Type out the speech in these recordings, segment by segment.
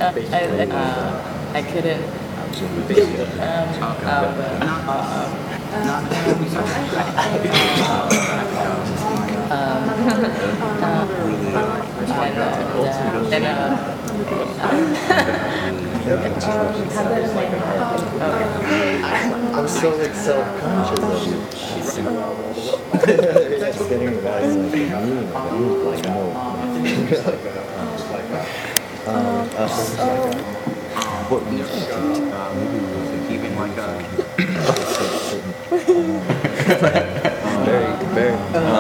I couldn't. I'm so like self-conscious of you. Just getting the guys like mean, like no. What we Keeping like a very, very.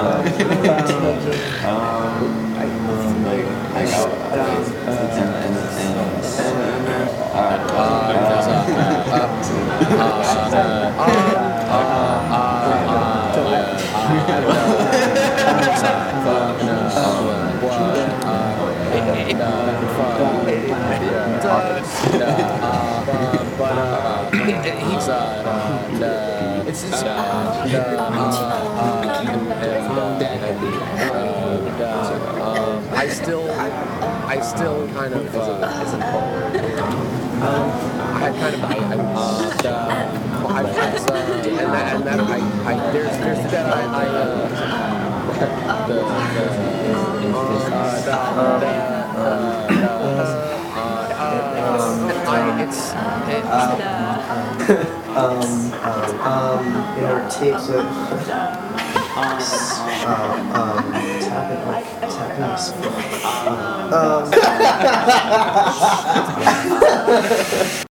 It's just I still kind of I kind of there's that in our tapes of tapping us.